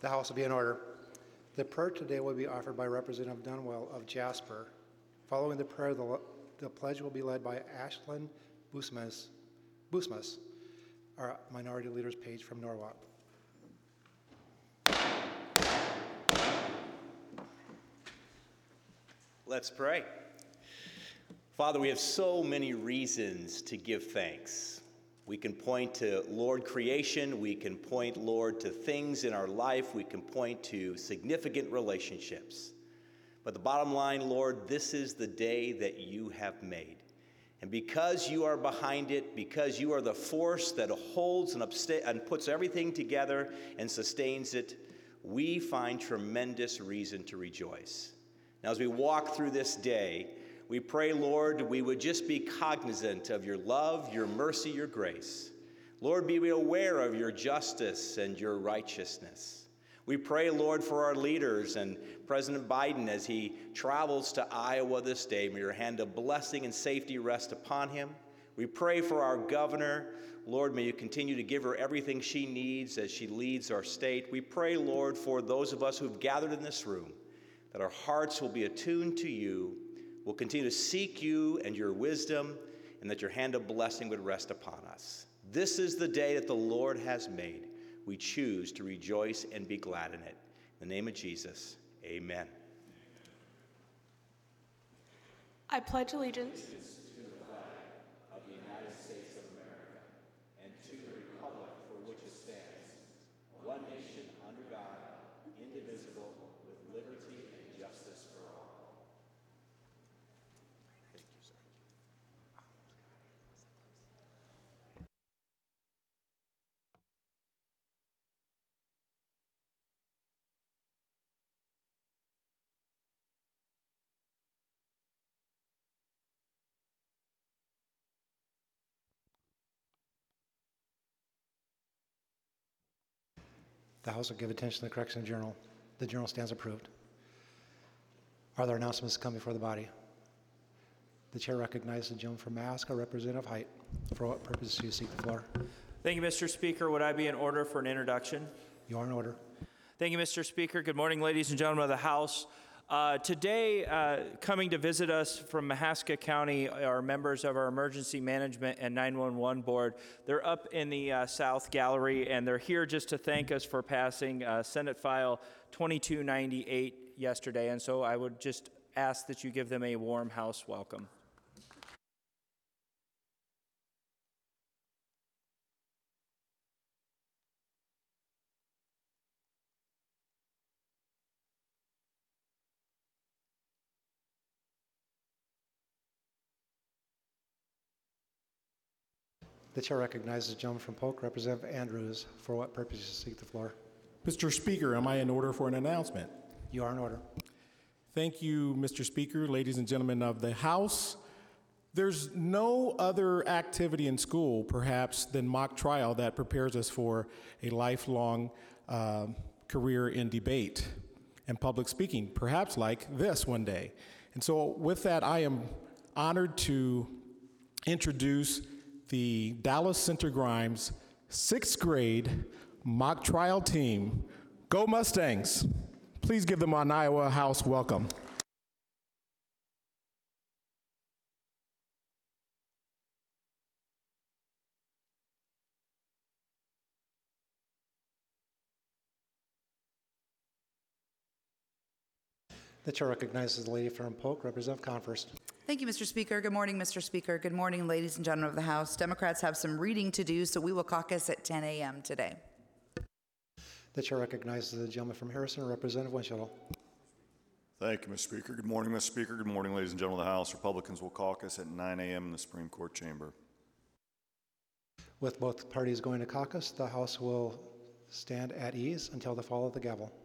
The House will be in order. The prayer today will be offered by Representative Dunwell of Jasper. Following the prayer, the pledge will be led by Ashlyn Busmas, our Minority Leaders page from Norwalk. Let's pray. Father, we have so many reasons to give thanks. We can point to, Lord, creation. We can point, Lord, to things in our life. We can point to significant relationships. But the bottom line, Lord, this is the day that you have made. And because you are behind it, because you are the force that holds and puts everything together and sustains it, we find tremendous reason to rejoice. Now, as we walk through this day, we pray, Lord, we would just be cognizant of your love, your mercy, your grace. Lord, be we aware of your justice and your righteousness. We pray, Lord, for our leaders and President Biden as he travels to Iowa this day. May your hand of blessing and safety rest upon him. We pray for our governor. Lord, may you continue to give her everything she needs as she leads our state. We pray, Lord, for those of us who've gathered in this room, that our hearts will be attuned to you. We'll continue to seek you and your wisdom, and that your hand of blessing would rest upon us. This is the day that the Lord has made. We choose to rejoice and be glad in it. In the name of Jesus, amen. I pledge allegiance to the flag of the United States of America and to the republic for which it stands, one nation under God, indivisible, with liberty and justice for all. Thank you, sir. The House will give attention to the correction of the journal. The journal stands approved. Are there announcements coming before the body? The chair recognizes the gentleman from Mahaska, Representative Height. For what purpose do you seek the floor? Thank you, Mr. Speaker. Would I be in order for an introduction? You are in order. Thank you, Mr. Speaker. Good morning, ladies and gentlemen of the House. Today, coming to visit us from Mahaska County are members of our Emergency Management and 911 Board. They're up in the South Gallery, and they're here just to thank us for passing Senate File 2298 yesterday. And so I would just ask that you give them a warm house welcome. The chair recognizes the gentleman from Polk, Representative Andrews. For what purpose do you seek the floor? Mr. Speaker, am I in order for an announcement? You are in order. Thank you, Mr. Speaker, ladies and gentlemen of the House. There's no other activity in school, perhaps, than mock trial that prepares us for a lifelong career in debate and public speaking, perhaps like this one day. And so with that, I am honored to introduce the Dallas Center Grimes 6th grade mock trial team. Go Mustangs! Please give them an Iowa House welcome. The chair recognizes the lady from Polk, Representative Conforst. Thank you, Mr. Speaker. Good morning, Mr. Speaker. Good morning, ladies and gentlemen of the House. Democrats have some reading to do, so we will caucus at 10 a.m. today. The chair recognizes the gentleman from Harrison, Representative Winchell. Thank you, Mr. Speaker. Good morning, Mr. Speaker. Good morning, ladies and gentlemen of the House. Republicans will caucus at 9 a.m. in the Supreme Court chamber. With both parties going to caucus, the House will stand at ease until the fall of the gavel.